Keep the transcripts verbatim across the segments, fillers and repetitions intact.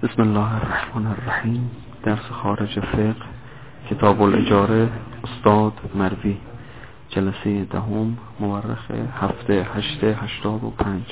بسم الله الرحمن الرحیم. درس خارج فقه، کتاب الاجاره، استاد مروی، جلسه دهم، مورخ هفته هشت هشتاد و پنج.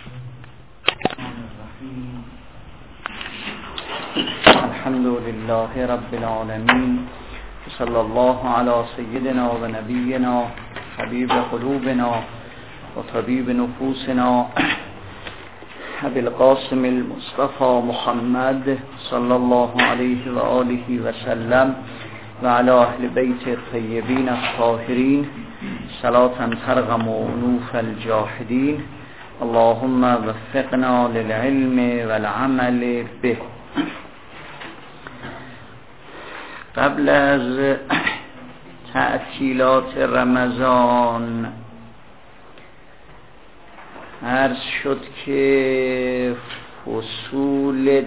الحمد لله رب العالمین، صلی الله علی سیدنا و نبینا حبیب قلوبنا و طبیب نفوسنا ابی القاسم المصطفى محمد صلی الله علیه و آله و سلم و علی اهل بیت الطیبین الطاهرین صلاة ترغم انوف الجاحدین. اللهم وفقنا للعلم والعمل به. قبل از تعطیلات رمضان عرض شد که فصول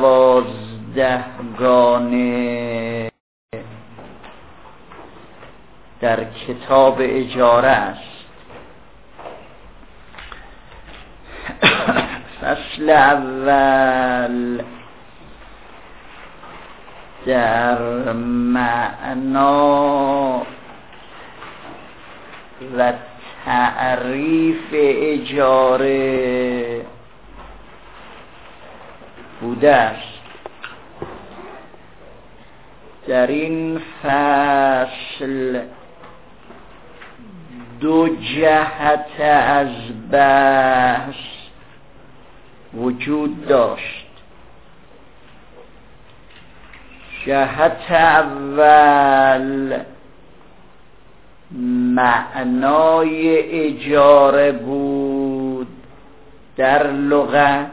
دوازدهگانه در کتاب اجاره است. فصل اول در معنا و تعریف اجاره بوده است. در این فصل دو جهت از بحث وجود داشت. جهت اول معنای اجاره بود در لغت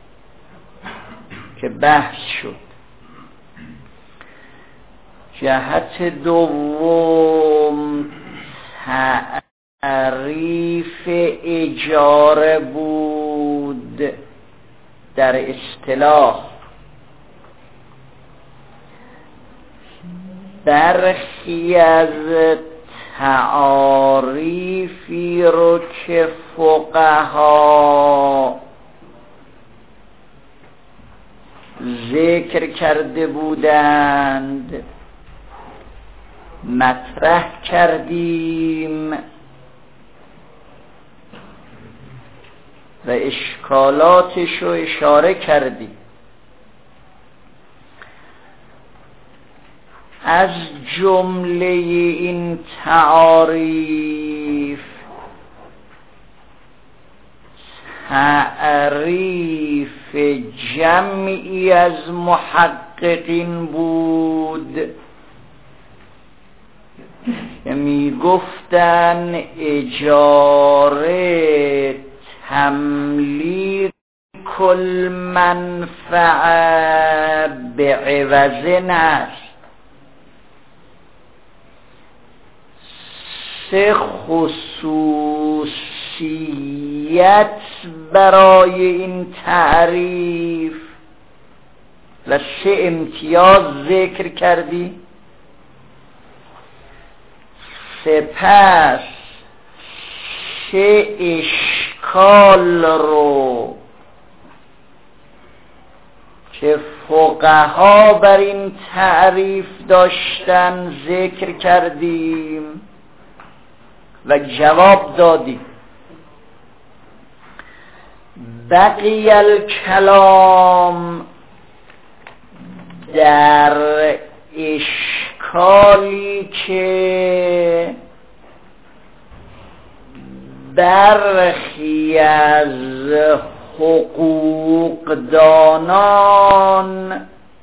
که بحث شد. جهت دوم تعریف اجاره بود در اصطلاح. برخی از تعاریفی رو که فقها ذکر کرده بودند مطرح کردیم و اشکالاتش رو اشاره کردیم. از جمله این تعاریف تعریف جمعی از محققین بود که می گفتن اجاره تملیک المنفعه به عوض است. سه خصوصیت برای این تعریف و سه امتیاز ذکر کردی. سپس سه اشکال رو که فقها بر این تعریف داشتن ذکر کردیم و جواب دادیم. بقی الکلام در اشکالی که برخی از حقوقدانان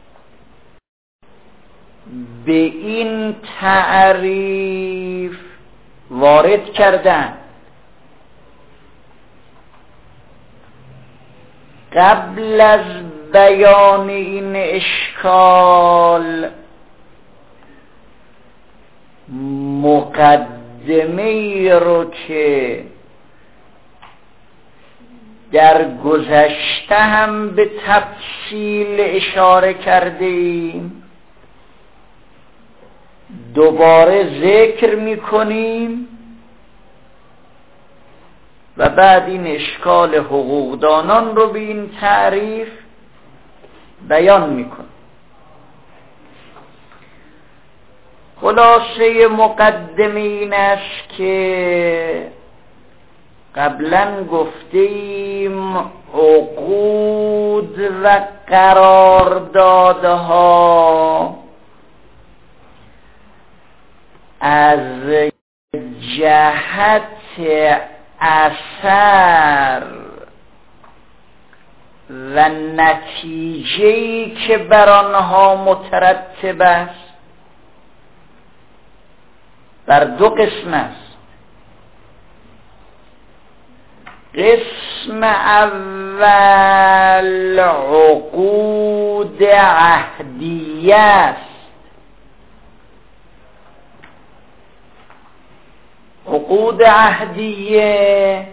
به این تعریف وارد کردن. قبل از بیان این اشکال مقدمه‌ای رو که در گذشته هم به تفصیل اشاره کردیم دوباره ذکر می‌کنیم و بعد این اشکال حقوقدانان رو به این تعریف بیان میکنه. خلاصه مقدمه این است که قبلا گفتیم عقود و قراردادها از جهت اثر و نتیجه‌ای که بر آنها مترتب است بر دو قسم است. قسم اول عقود عهدیه است. عقود عهدیه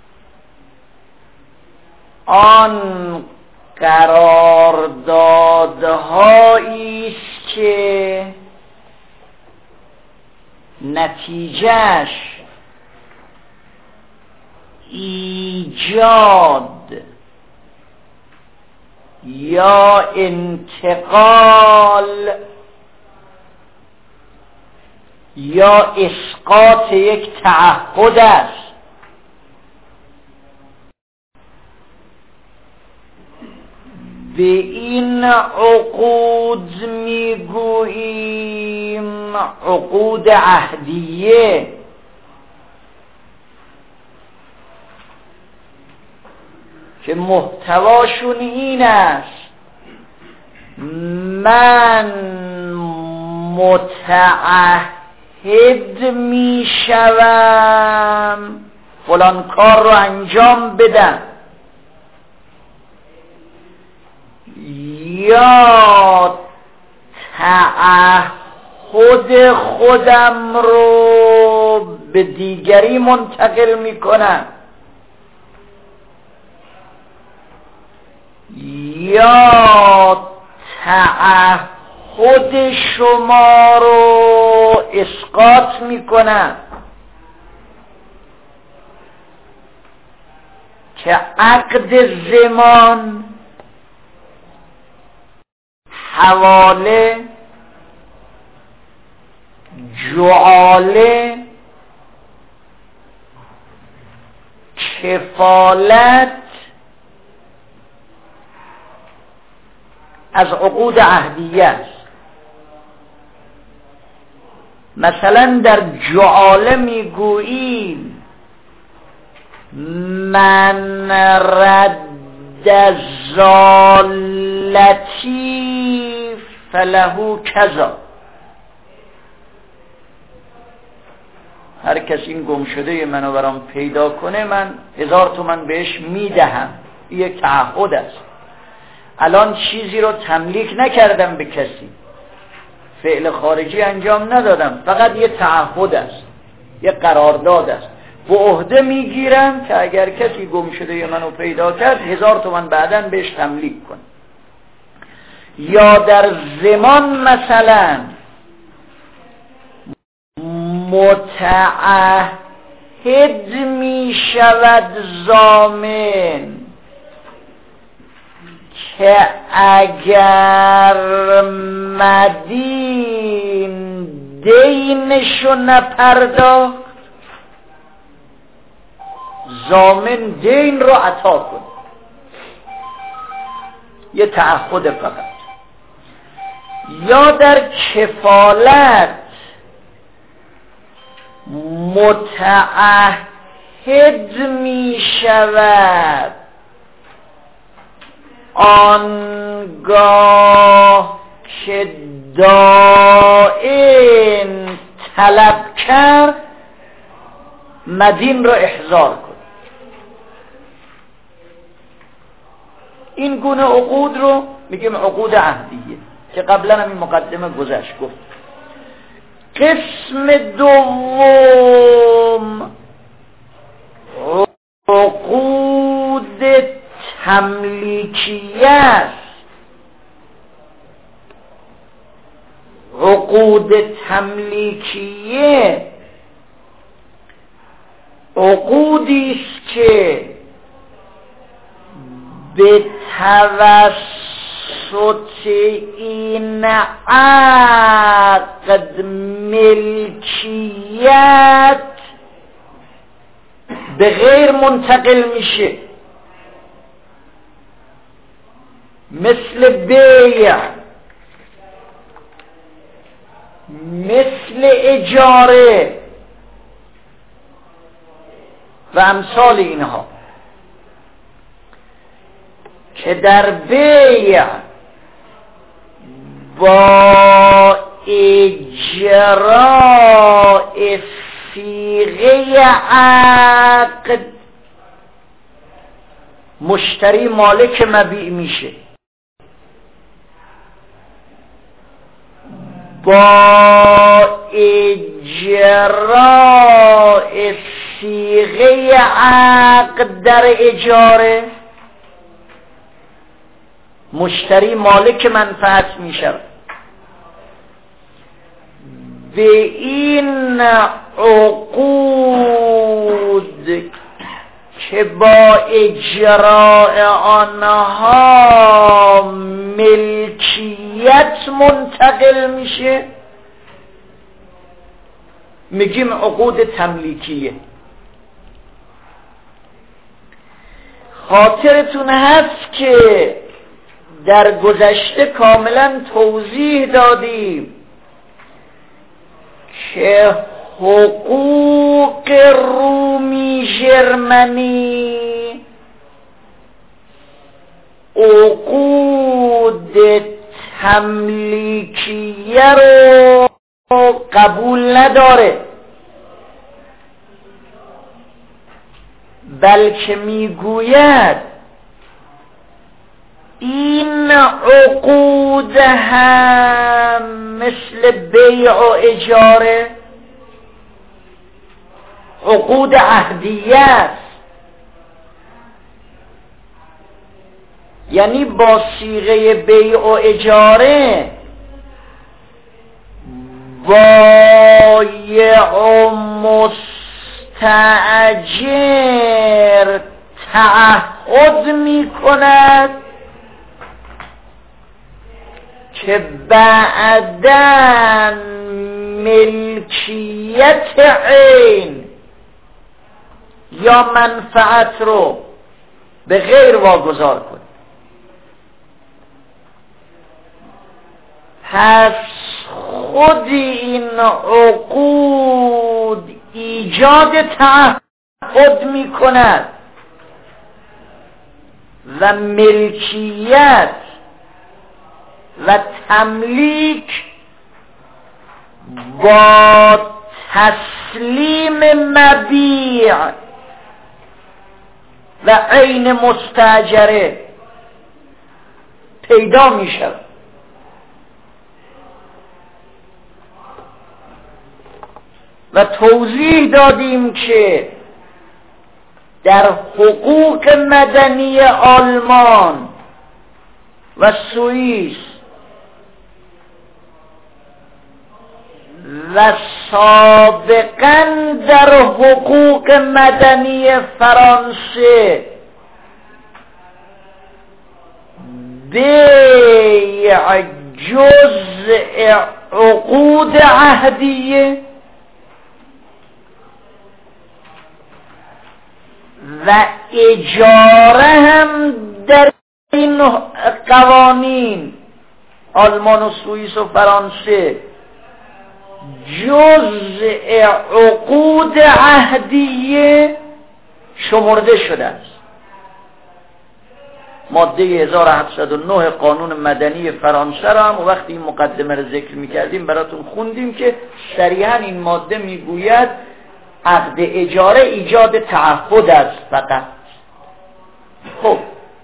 آن قراردادهایی است که نتیجهش ایجاد یا انتقال یا اسقاط یک تعهد است. به این عقود میگوییم عقود عهدیه. که محتواشون این است: من متعهد می شوم فلان کار رو انجام بدم، یا تعهد خودم رو به دیگری منتقل می کنم، یا تعهد شما رو اسقاط می کنم که عقد زمان، حواله، جعاله، کفالت از عقود عهدیه است. مثلا در جعاله میگوییم من رد زالتی فله کذا، هر کس این گم شده منو برام پیدا کنه من هزار تومن بهش میدهم. این یک تعهد است. الان چیزی رو تملیک نکردم به کسی، فعل خارجی انجام ندادم، فقط یه تعهد است، یه قرارداد است. به عهده میگیرم که اگر کسی گم شده منو پیدا کرد هزار تومن بعداً بهش تملیک کن. یا در زمان مثلا متعهد می شود ضامن که اگر مدین دینشو نپرداخت ضامن دین رو عطا کن. یه تعهد فقط. یا در کفالت متعهد می شود آنگاه که دائن طلب کرد مدین رو احضار کن. این گونه عقود رو میگیم عقود عهدیه که قبلا هم این مقدمه گذشت گفت. قسم دوم عقود تملیکیه است. عقود تملیکیه عقودی است که به توسط این عقد ملکیت به غیر منتقل میشه، مثل بیع، مثل اجاره و امثال اینها، که در بیع با اجراء صیغه عقد مشتری مالک مبیع میشه، با اجراء صیغه عقد در اجاره مشتری مالک منفعت میشه. به این عقود که با اجراء آنها ملکیت منتقل میشه میگیم عقود تملیکیه. خاطرتون هست که در گذشته کاملا توضیح دادیم که حقوق رومی ژرمنی عقود تملیکیه رو قبول نداره، بلکه میگوید این عقود هم مثل بیع و اجاره عقود عهدیه است، یعنی با صیغه بیع و اجاره بایع مستأجر تعهد می کند که بعداً ملکیت عین یا منفعت رو به غیر واگذار کنه. پس خود این عقود ایجاد تعهد می کند و ملکیت و تملیک با تسلیم مبیع و عین مستاجره پیدا می شود. و توضیح دادیم که در حقوق مدنی آلمان و سوئیس و سابقاً در حقوق مدنی فرانسه بیع جزء عقود عهدیه و اجاره هم در این قوانین آلمان و سوئیس و فرانسه جزء عقود عهدیه شمرده شده است. ماده هزار و هفتصد و نه قانون مدنی فرانسه را هم وقتی این مقدمه را ذکر می‌کردیم براتون خوندیم که صریحاً این ماده میگوید عقد اجاره ایجاد تعهد است فقط. خب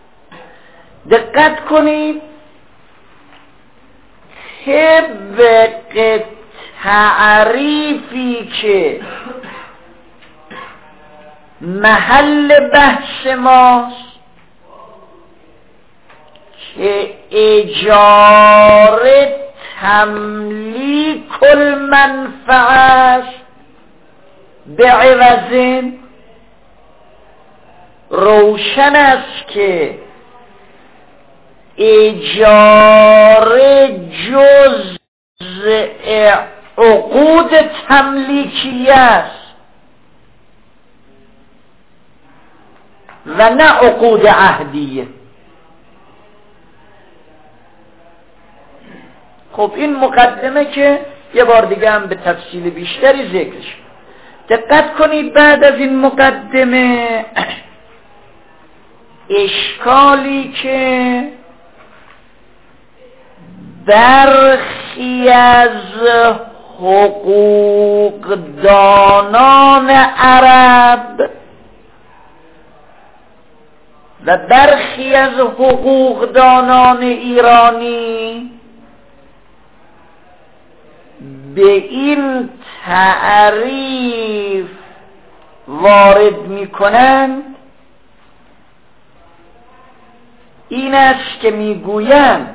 دقت کنید، طبق تعریفی که محل بحث ماست که اجاره تملیک المنفعه است به عوض، روشن است که اجاره جزء عقود تملیکیه است و نه عقود عهدیه. خب این مقدمه که یه بار دیگه هم به تفصیل بیشتری ذکرش. دقت کنید بعد از این مقدمه اشکالی که برخی از حقوقدانان عرب و برخی از حقوقدانان ایرانی به این تعریف وارد میکنند این است که میگویند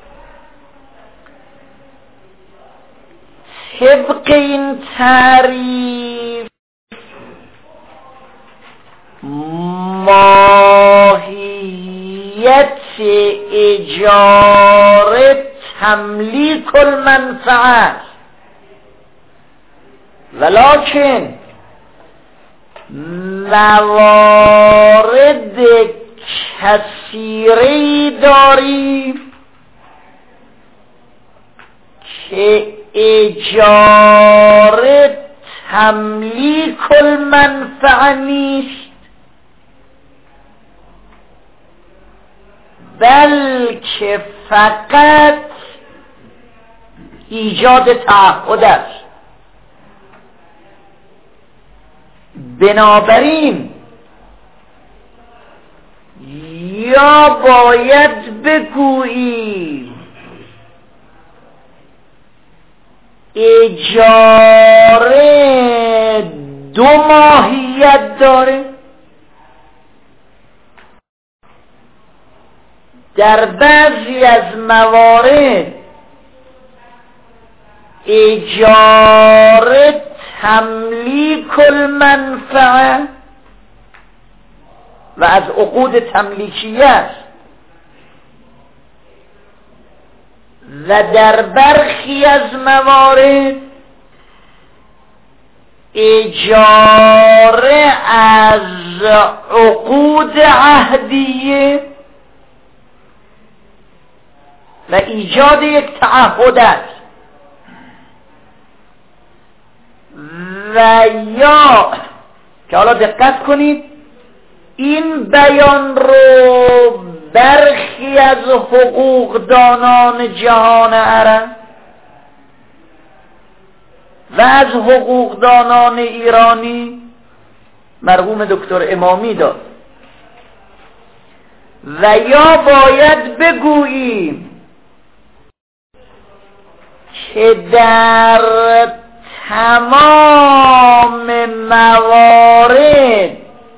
طبق این تعریف ماهیت اجاره تملیک المنفعه است، ولکن موارد کثیری داریم که اجاره تملیک المنفعه نیست بلکه فقط ایجاد تعهد است. بنابراین یا باید بگویی اجاره دو ماهیت داره، در بعضی از موارد اجاره تملیک المنفعه و از عقود تملیکیه است و در برخی از موارد اجاره از عقود عهدیه و ایجاد یک تعهد است. و یا که حالا دقت کنید این بیان رو برخی از حقوقدانان جهان عرب و از حقوقدانان ایرانی مرحوم دکتر امامی داد. و یا باید بگوییم که در تمام موارد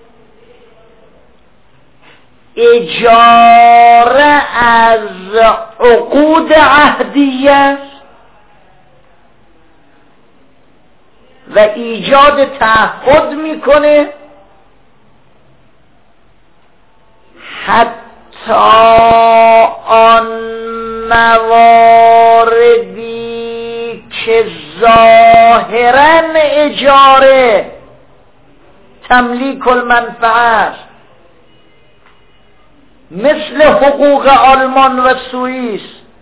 اجاره از عقود عهدیه است و ایجاد تعهد میکنه حتی آن مواردی که ظاهراً اجاره تملیک المنفعه است، مثل حقوق آلمان و سوئیس،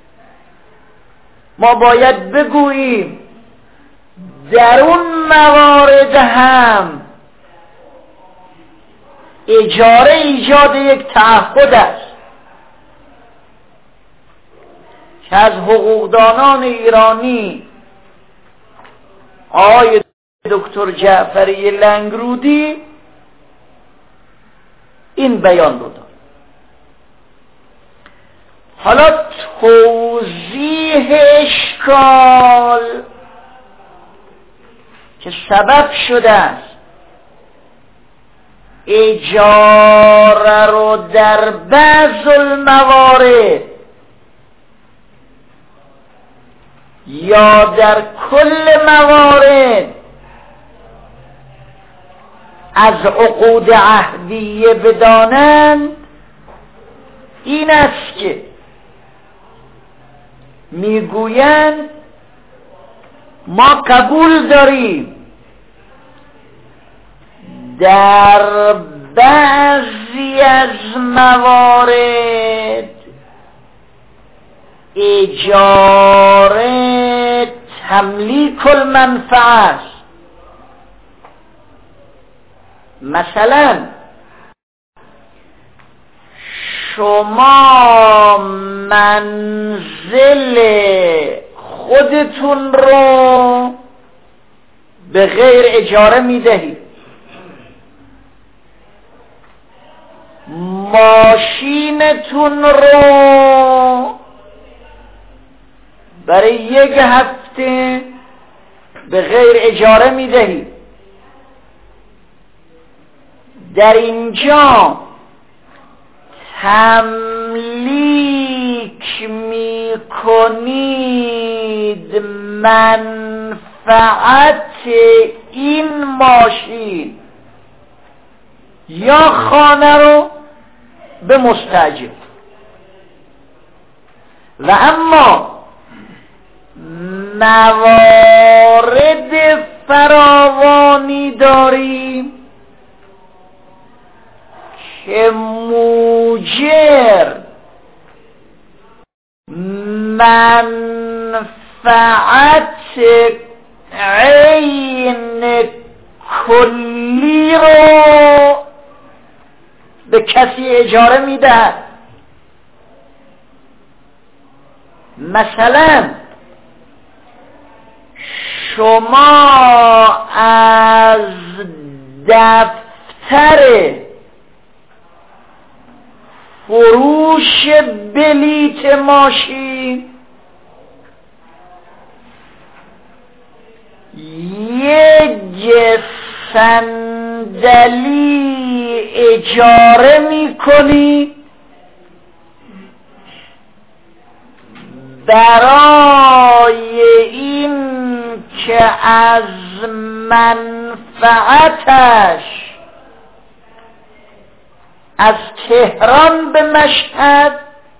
ما باید بگوییم در اون موارد هم اجاره ایجاد یک تعهد است که از حقوقدانان ایرانی آقای دکتر جعفری لنگرودی این بیان رو داد. حالا توضیح اشکال که سبب شده است اجاره رو در بعض الموارد یا در کل موارد از عقود عهدیه بدانند این است که میگویند ما قبول داریم در بعضی از موارد اجاره تملیک المنفعه است. مثلا شما منزل خودتون رو به غیر اجاره میدهید، ماشینتون رو برای یک هفته به غیر اجاره میدهید. در اینجا تملیک میکنید منفعت این ماشین یا خانه رو به مستاجر. و اما موارد فراوانی داریم که موجر منفعت عین کلی رو به کسی اجاره میدهد. مثلا شما از دفتر فروش بلیت ماشین یک صندلی اجاره میکنی برای این که از منفعتش از تهران به مشهد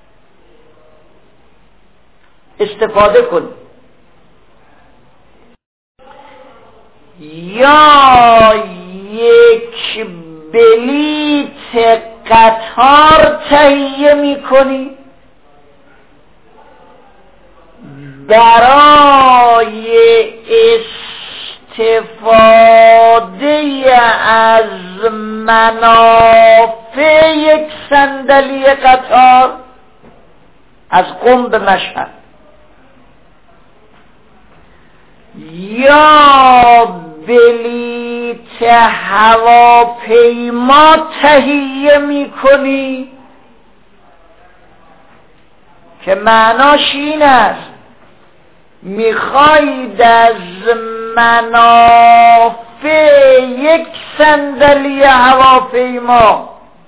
استفاده کنی، یا یک بلیت قطار تهیه میکنی برای استفاده از منافع یک صندلی قطار از قم به مشهد، یا بلیت هواپیما تهیه میکنی که معناش این است میخواید از منافع یک صندلی هواپیما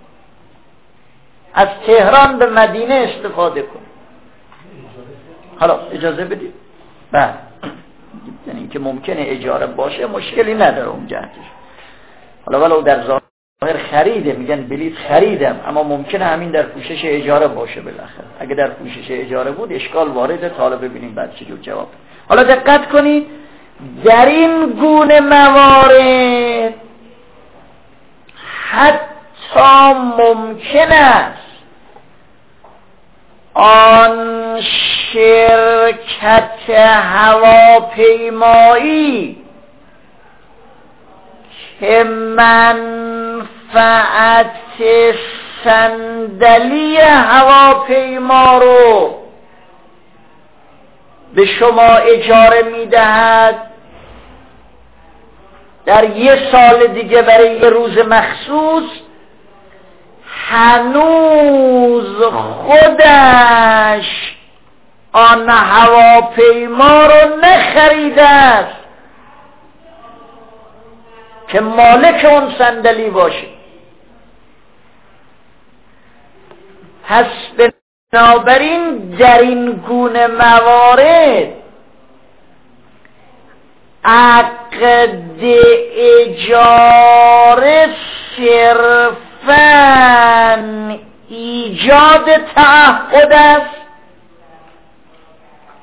از تهران به مدینه استفاده کن. حالا اجازه بدید. بله، یعنی اینکه ممکنه اجاره باشه مشکلی نداره اون جهتش. حالا ولو در ظاهر خریده، میگن بلیت خریدم، اما ممکنه همین در پوشش اجاره باشه بالاخره. اگه در پوشش اجاره بود اشکال وارده. تا حالا ببینیم بعد چه جور جواب. حالا دقت کنید، در این گونه موارد حتی ممکن است آن شرکت هواپیمایی که منفعت صندلی هواپیما رو به شما اجاره میدهد، در یه سال دیگه برای یه روز مخصوص هنوز خودش آن هواپیما رو نخریده است که مالک اون صندلی باشه. پس بنابراین در این گونه موارد عقد اجاره صرفاً ایجاد تعهد است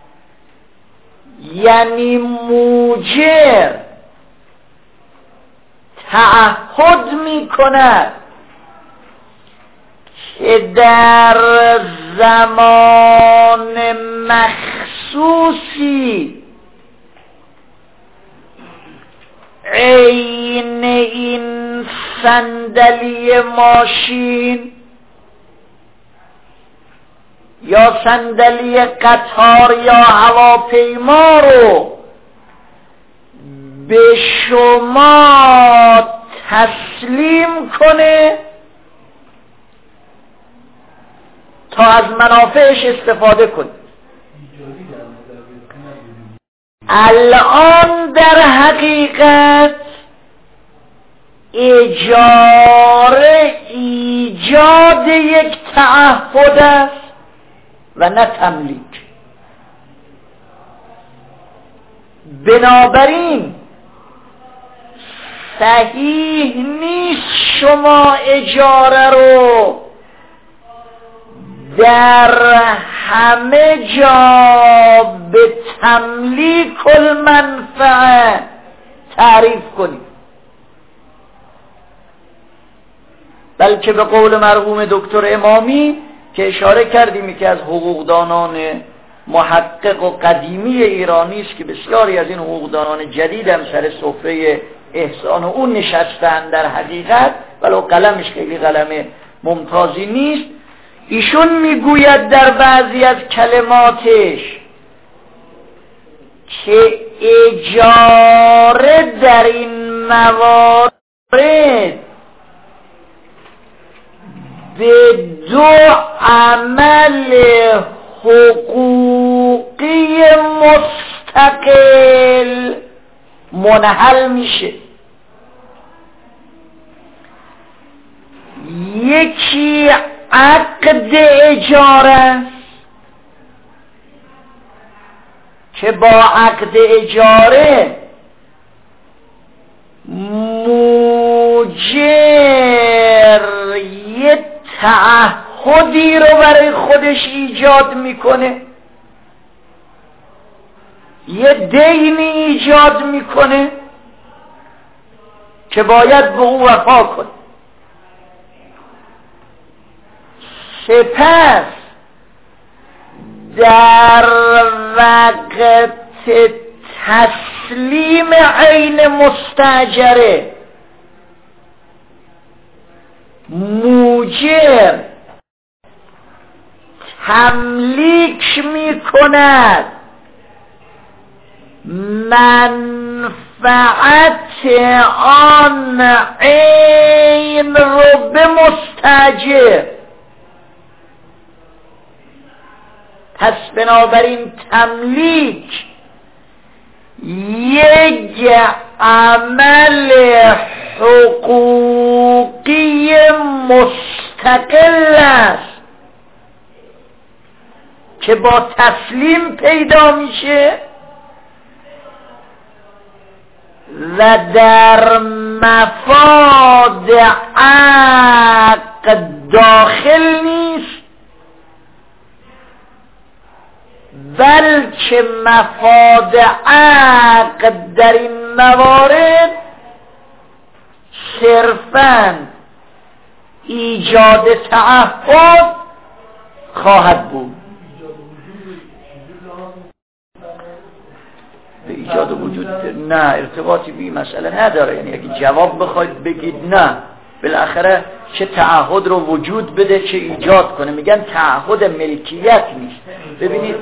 یعنی موجر تعهد می کند که در زمان مخصوصی عین این صندلی ماشین یا صندلی قطار یا هواپیما رو به شما تسلیم کنه تا از منافعش استفاده کنید. الان در حقیقت اجاره ایجاد یک تعهد است و نه تملیک. بنابراین صحیح نیست شما اجاره رو در همه جا به تملیک المنفعه تعریف کنید، بلکه به قول مرحوم دکتر امامی که اشاره کردیم که از حقوقدانان محقق و قدیمی ایرانی است که بسیاری از این حقوقدانان جدید هم سر سفره احسان و اون نشستن در حقیقت، ولو قلمش خیلی قلم ممتازی نیست، ایشون میگوید در بعضی از کلماتش که اجاره در این موارد به دو عمل حقوقی مستقل منحل میشه. یکی عقد اجاره است که با عقد اجاره موجر یه تعهدی رو برای خودش ایجاد میکنه، یه دینی ایجاد میکنه که باید به او وفا کنه. سپس در وقت تسلیم عین مستاجره موجر تملیک می کند منفعت آن عین رو به مستاجر. پس بنابراین تملیک یک عمل حقوقی مستقل است که با تسلیم پیدا میشه و در مفاد عقد داخل نیست، بلکه مفاد عقد در این موارد صرفاً ایجاد تعهد خواهد بود. به ایجاد وجود نه ارتباطی به این مسئله نداره. یعنی اگه جواب بخواید بگید نه، بالاخره چه تعهد رو وجود بده چه ایجاد کنه. میگن تعهد ملکیت نیست. ببینید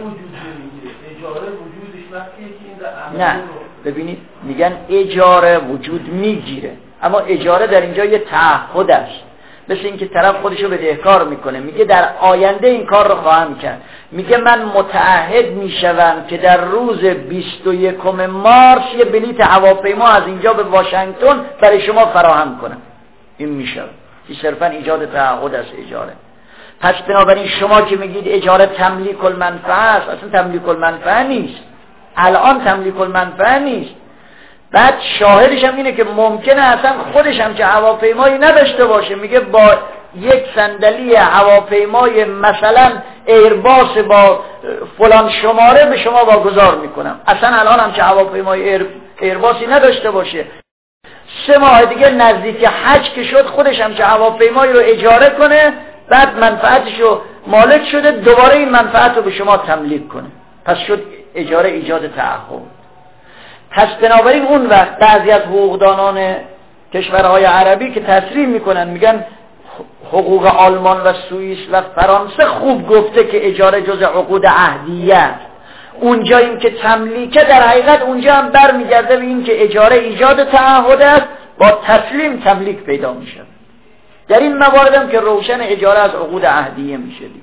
نه ببینید میگن اجاره وجود میگیره، اما اجاره در اینجا یه تعهد است، مثل اینکه طرف خودشو بدهکار میکنه، میگه در آینده این کار رو خواهم کرد. میگه من متعهد میشوم که در روز بیست و یکم مارس یه بلیط هواپیما از اینجا به واشنگتن برای شما فراهم کنم. این میشه این صرفا ایجاد تعهد است اجاره. پس بنابراین شما که میگید اجاره تملیک المنفعه است، اصلا تملیک المنفعه نیست، الان تملیک المنفعه نیست. بعد شاهدش هم اینه که ممکنه اصلا خودش هم که هواپیمایی نداشته باشه، میگه با یک صندلی هواپیمای مثلا ایرباس با فلان شماره به شما واگذار میکنم. اصلا الان هم که هواپیمای ایر ایرباسی نداشته باشه، سه ماه دیگه نزدیک حج که شد خودش هم که هواپیمایی رو اجاره کنه، بعد منفعتش رو مالک شده دوباره این منفعت رو به شما تملیک کنه. پس شد اجاره ایجاد تعهد. پس بنابراین اون وقت بعضی از حقوقدانان کشورهای عربی که تصریح میکنن میگن حقوق آلمان و سوئیس و فرانسه خوب گفته که اجاره جز عقود عهدیه است، اونجا این که تملیکه در حقیقت اونجا هم برمیگرده به این که اجاره ایجاد تعهد است، با تسلیم تملیک پیدا میشه. در این موارد هم که روشن اجاره از عقود عهدیه میشه دیگه.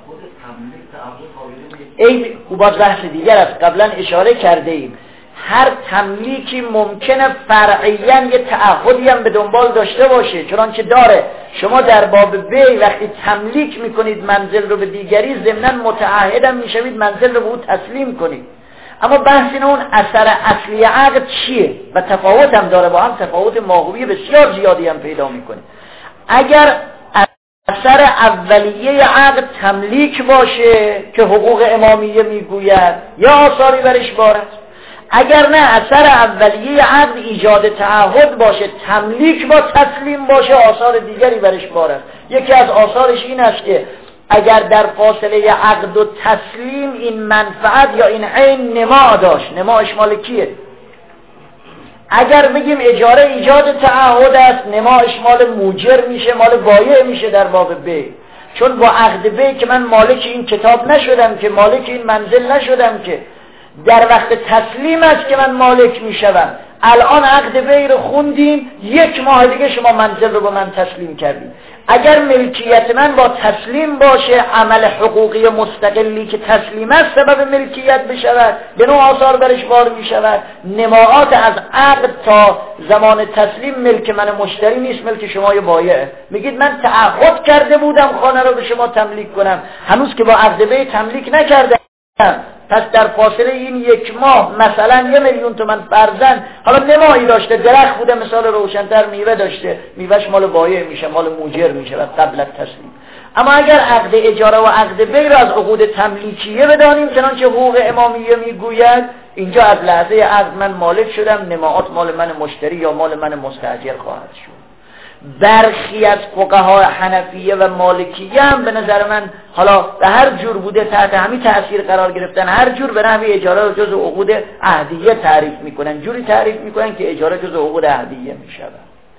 این او باز بحث دیگر است. قبلا اشاره کرده ایم هر تملیکی ممکنه فرعیاً یه تعهدی هم به دنبال داشته باشه، چنانچه داره. شما در باب بی وقتی تملیک میکنید منزل رو به دیگری، ضمناً متعهدم میشوید منزل رو به او تسلیم کنید. اما بحث این اون اثر اصلی عقد چیه و تفاوت هم داره، با هم تفاوت ماهوی بسیار زیادی هم پیدا میکنه. اگر اثر اولیه عقد تملیک باشه که حقوق امامیه میگوید یا آثاری برش بارد، اگر نه اثر اولیه عقد ایجاد تعهد باشه، تملیک با تسلیم باشه، آثار دیگری برش بارد. یکی از آثارش این است که اگر در فاصله عقد و تسلیم این منفعت یا این عین نما داشت، نماش مال کیه؟ اگر بگیم اجاره ایجاد تعهد است، نماش مال موجر میشه، مال بایع میشه در باب بی. چون با عقد بی که من مالک این کتاب نشدم، که مالک این منزل نشدم، که در وقت تسلیم است که من مالک میشوم. الان عقد بی رو خوندیم، یک ماه دیگه شما منزل رو به من تسلیم کردیم. اگر ملکیت من با تسلیم باشه، عمل حقوقی مستقلی که تسلیم است سبب ملکیت بشود، به نوع آثار برش بار میشود. نماعات از عقد تا زمان تسلیم ملک من مشتری نیست، ملک شما بایع. میگید من تعهد کرده بودم خانه رو به شما تملیک کنم، هنوز که با عقد بی تملیک نکردم. پس در فاصله این یک ماه مثلا یه میلیون تومن فرزن حالا نمایی داشته، درخت بوده مثال روشن‌تر، میوه داشته، میوهش مال بایع میشه، مال موجر میشه و قبل از تسلیم. اما اگر عقد اجاره و عقد بی را از عقود تملیکیه بدانیم، چنانچه حقوق امامیه میگوید، اینجا از لحظه عقد من مالک شدم، نماعات مال من مشتری یا مال من مستاجر خواهد شد. برخی از فقها حنفیه و مالکیه هم به نظر من حالا به هر جور بوده تحت همین تأثیر قرار گرفتن، هر جور به نحوی اجاره رو جز عقود عهدیه تعریف میکنن، جوری تعریف میکنن که اجاره جز عقود عهدیه میشود.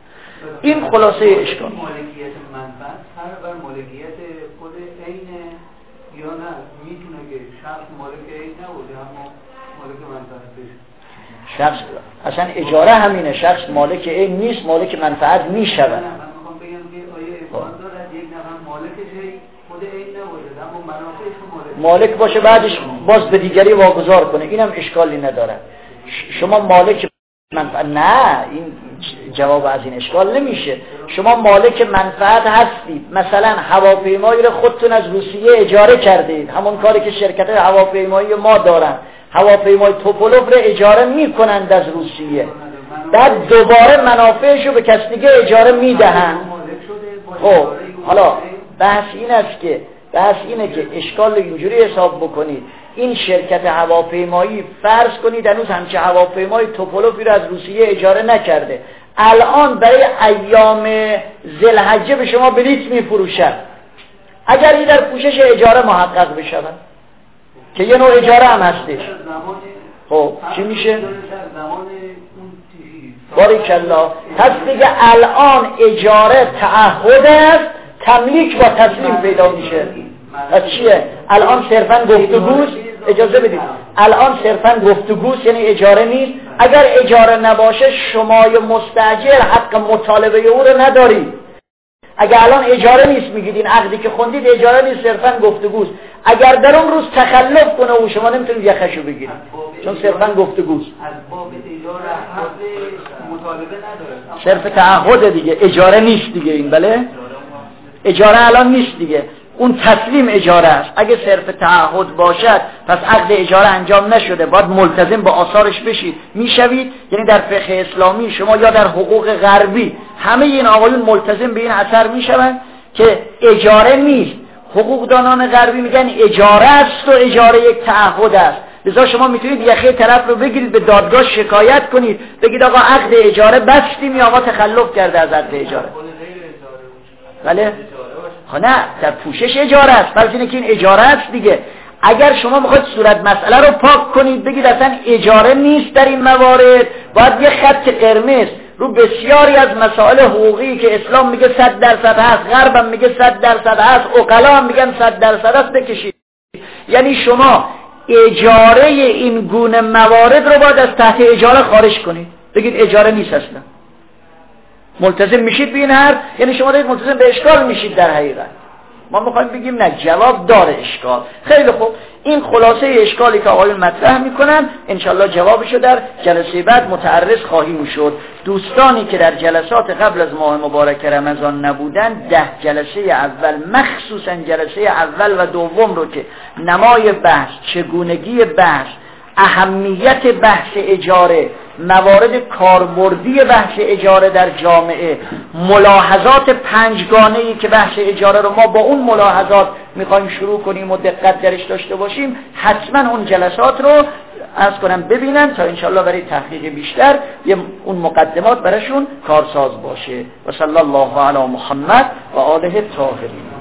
این خلاصه اشکال. مالکیت منفعت فرق بر مالکیت خود عین یا نه؟ میتونه که شخص مالک عین نبوده اما مالک منفعت بشه. شخص اصلا اجاره همینه، شخص مالک عین نیست، مالک منفعت میشود. من میخوام بگم که آیا امکان دارد یک نفر مالکش خود عین نباشه اما منافعش مالک مالک باشه بعدش باز به دیگری واگذار کنه، اینم اشکالی نداره. شما مالک منفعت، نه، این جواب از این اشکال نمیشه. شما مالک منفعت هستید، مثلا هواپیمایی رو خودتون از روسیه اجاره کردید، همون کاری که شرکت هواپیمایی ما دارن، هواپیمای توپولوف رو اجاره میکنند از روسیه، بعد دوباره منافعش رو به کس دیگه اجاره میدهند. خب حالا بحث این است که بحث اینه که اشکال اینجوری حساب بکنید، این شرکت هواپیمایی فرض کنید هنوز همچه هواپیمای توپولوفی رو از روسیه اجاره نکرده، الان برای ایام ذوالحجه به شما بلیط میفروشد. اگر این در پوشش اجاره محقق بشود که یه نوع اجاره هم هستش، خب چی میشه؟ باریکالله. پس دیگه الان اجاره تعهد است، تملیک با تسلیم پیدا میشه. پس چیه؟ الان صرفا گفتگوست، اجازه بدید، الان صرفا گفتگوست یعنی اجاره نیست. اگر اجاره نباشه شمای مستاجر حق مطالبه او رو ندارید. اگر الان اجاره نیست میگید این عقدی که خوندید اجاره نیست، صرفا گفتگوست. اگر در اون روز تخلف کنه او شما نمیتونید یخشو بگیرید چون صرفا گفتگوست. از باب اجاره حق مطالبه نداره، صرف تعهد دیگه، اجاره نیست دیگه این. بله اجاره الان نیست دیگه، اون تسلیم اجاره است. اگه صرف تعهد باشد پس عقد اجاره انجام نشده، باید ملتزم با آثارش بشید، میشوید. یعنی در فقه اسلامی شما یا در حقوق غربی همه این آقایون ملتزم به این اثر میشوند که اجاره نیست. حقوقدانان غربی میگن اجاره است و اجاره یک تعهد است. لذا شما میتونید یخه طرف رو بگیرید به دادگاه شکایت کنید، بگید آقا عقد اجاره بستیم یا آقا تخلف کرده از عقد اجاره. بله؟ نه، در پوشش اجاره است. فرض اینه که این اجاره است دیگه. اگر شما میخواید صورت مسئله رو پاک کنید، بگید اصلا اجاره نیست در این موارد، باید یه خط قرمز رو بسیاری از مسائل حقوقی که اسلام میگه صد درصد هست، غرب هم میگه صد درصد هست، عقلا هم میگن صد درصد هست بکشید. یعنی شما اجاره این گونه موارد رو باید از تحت اجاره خارج کنید، بگید اجاره نیست اصلا. ملتزم میشید به این حرف، یعنی شما دارید ملتزم به اشکال میشید. در حقیقت ما میخوایم بگیم نه، جواب داره اشکال. خیلی خوب، این خلاصه اشکالی که آقایون مطرح میکنن، انشالله جوابشو در جلسه بعد متعرض خواهیم شد. دوستانی که در جلسات قبل از ماه مبارک رمضان نبودن، ده جلسه اول مخصوصا جلسه اول و دوم رو که نمای بحث، چگونگی بحث، اهمیت بحث اجاره، موارد کاربردی بحث اجاره در جامعه، ملاحظات پنجگانه‌ای که بحث اجاره رو ما با اون ملاحظات میخوایم شروع کنیم و دقت درش داشته باشیم، حتما اون جلسات رو عرض کنم ببینن تا انشالله برای تحقیق بیشتر یه اون مقدمات براشون کارساز باشه. و صلی الله علی محمد و آله الطاهرین.